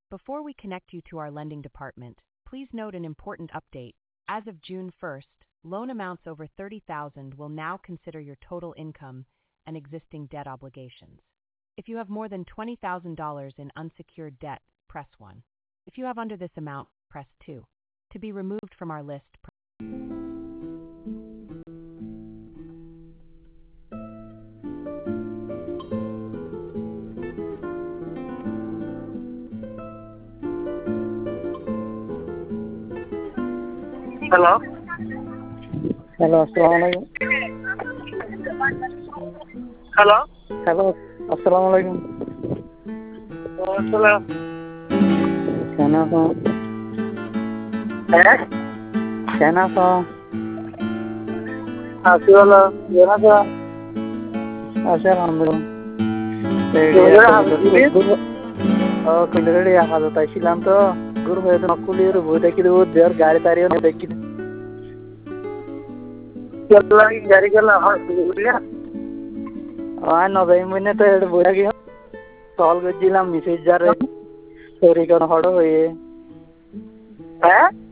Before we connect you to our lending department, please note an important update. As of June 1st, loan amounts over $30,000 will now consider your total income and existing debt obligations. If you have more than $20,000 in unsecured debt, press 1. If you have under this amount, press 2. To be removed from our list, Hello. Hello, assalamualaikum. Hello. Hello, assalamualaikum. Hello. Kenapa? Kenapa? Así hola. Kenapa? Alhamdulillah. Kuliah apa tuh? Thailand tuh. Guru itu nak kuliah buat kita biar gari tarik orang dekit. lagi jari करना हाँ कुलिया no भाई मैंने तो ये बोला कि call कर जिला मैसेज जा रहे हैं, सॉरी करना पड़ो ये है